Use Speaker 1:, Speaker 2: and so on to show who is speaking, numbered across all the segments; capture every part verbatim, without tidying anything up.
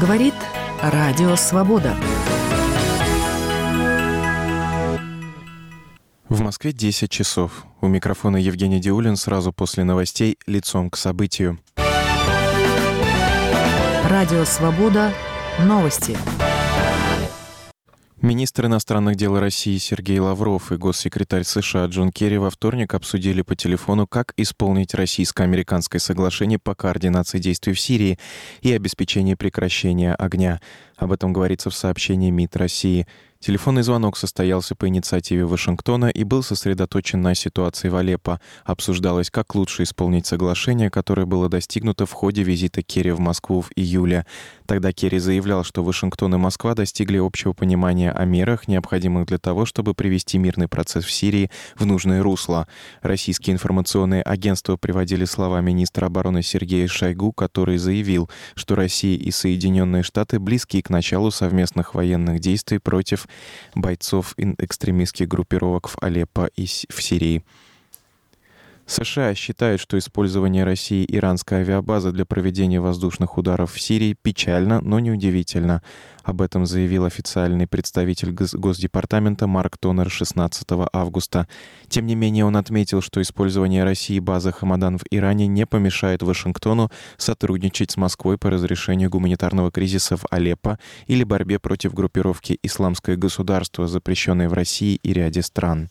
Speaker 1: Говорит Радио Свобода.
Speaker 2: В Москве десять часов. У микрофона Евгений Диулин. Сразу после новостей «Лицом к событию».
Speaker 1: Радио Свобода. Новости.
Speaker 2: Министр иностранных дел России Сергей Лавров и госсекретарь США Джон Керри во вторник обсудили по телефону, как исполнить российско-американское соглашение по координации действий в Сирии и обеспечении прекращения огня. Об этом говорится в сообщении МИД России. Телефонный звонок состоялся по инициативе Вашингтона и был сосредоточен на ситуации в Алеппо. Обсуждалось, как лучше исполнить соглашение, которое было достигнуто в ходе визита Керри в Москву в июле. Тогда Керри заявлял, что Вашингтон и Москва достигли общего понимания о мерах, необходимых для того, чтобы привести мирный процесс в Сирии в нужное русло. Российские информационные агентства приводили слова министра обороны Сергея Шойгу, который заявил, что Россия и Соединенные Штаты близки к началу совместных военных действий против бойцов экстремистских группировок в Алеппо и в Сирии. США считают, что использование России иранской авиабазы для проведения воздушных ударов в Сирии печально, но не удивительно. Об этом заявил официальный представитель Госдепартамента Марк Тонер шестнадцатого августа. Тем не менее, он отметил, что использование России базы Хамадан в Иране не помешает Вашингтону сотрудничать с Москвой по разрешению гуманитарного кризиса в Алеппо или борьбе против группировки «Исламское государство», запрещенной в России и ряде стран.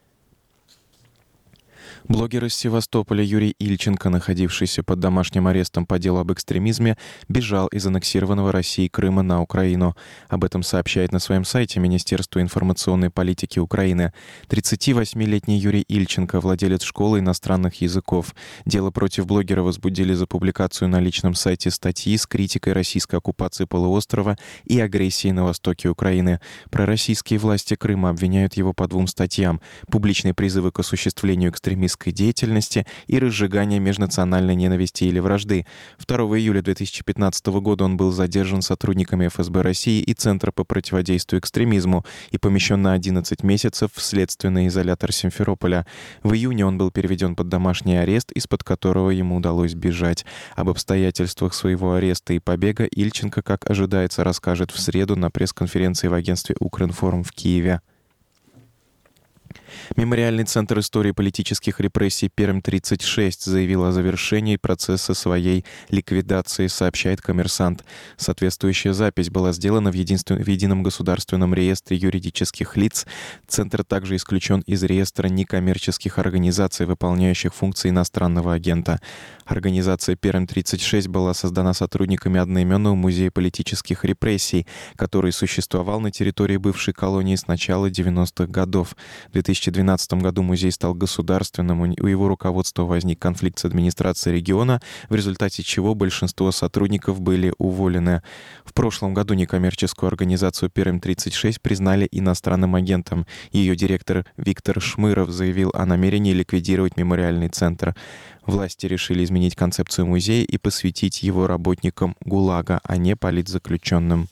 Speaker 2: Блогер из Севастополя Юрий Ильченко, находившийся под домашним арестом по делу об экстремизме, бежал из аннексированного Россией Крыма на Украину. Об этом сообщает на своем сайте Министерство информационной политики Украины. тридцативосьмилетний Юрий Ильченко, владелец школы иностранных языков. Дело против блогера возбудили за публикацию на личном сайте статьи с критикой российской оккупации полуострова и агрессии на востоке Украины. Пророссийские власти Крыма обвиняют его по двум статьям: публичные призывы к осуществлению экстремистской деятельности и разжигание межнациональной ненависти или вражды. второго июля две тысячи пятнадцатого года он был задержан сотрудниками эф эс бэ России и Центра по противодействию экстремизму и помещен на одиннадцать месяцев в следственный изолятор Симферополя. В июне он был переведен под домашний арест, из-под которого ему удалось бежать. Об обстоятельствах своего ареста и побега Ильченко, как ожидается, расскажет в среду на пресс-конференции в агентстве «Укринформ» в Киеве. Мемориальный центр истории политических репрессий Пермь-тридцать шесть заявил о завершении процесса своей ликвидации, сообщает «Коммерсант». Соответствующая запись была сделана в, единствен... в Едином государственном реестре юридических лиц. Центр также исключен из реестра некоммерческих организаций, выполняющих функции иностранного агента. Организация Пермь-тридцать шесть была создана сотрудниками одноименного музея политических репрессий, который существовал на территории бывшей колонии с начала девяностых годов. В две тысячи двенадцатом году музей стал государственным, у его руководства возник конфликт с администрацией региона, в результате чего большинство сотрудников были уволены. В прошлом году некоммерческую организацию Пермь-тридцать шесть признали иностранным агентом. Ее директор Виктор Шмыров заявил о намерении ликвидировать мемориальный центр. Власти решили изменить концепцию музея и посвятить его работникам ГУЛАГа, а не политзаключенным.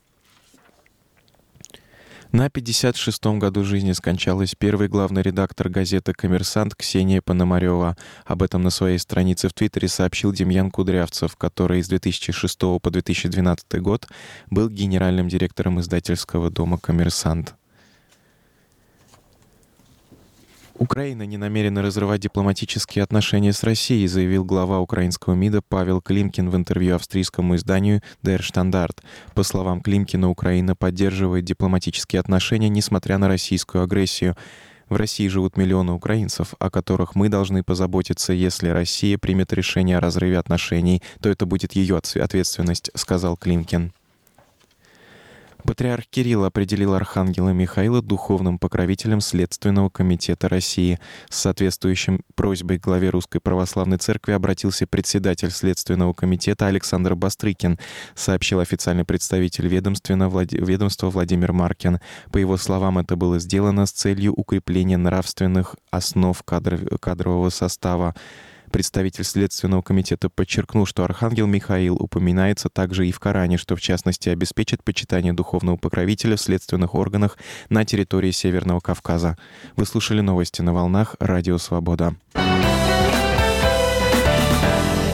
Speaker 2: На пятьдесят шестом году жизни скончалась первый главный редактор газеты «Коммерсант» Ксения Пономарёва. Об этом на своей странице в Твиттере сообщил Демьян Кудрявцев, который с две тысячи шестого по две тысячи двенадцатый год был генеральным директором издательского дома «Коммерсант». Украина не намерена разрывать дипломатические отношения с Россией, заявил глава украинского МИДа Павел Климкин в интервью австрийскому изданию Der Standard. По словам Климкина, Украина поддерживает дипломатические отношения, несмотря на российскую агрессию. В России живут миллионы украинцев, о которых мы должны позаботиться. Если Россия примет решение о разрыве отношений, то это будет ее ответственность, сказал Климкин. Патриарх Кирилл определил архангела Михаила духовным покровителем Следственного комитета России. С соответствующим просьбой к главе Русской Православной Церкви обратился председатель Следственного комитета Александр Бастрыкин, сообщил официальный представитель ведомства Владимир Маркин. По его словам, это было сделано с целью укрепления нравственных основ кадр... кадрового состава. Представитель Следственного комитета подчеркнул, что архангел Михаил упоминается также и в Коране, что в частности обеспечит почитание духовного покровителя в следственных органах на территории Северного Кавказа. Вы слушали новости на волнах Радио Свобода.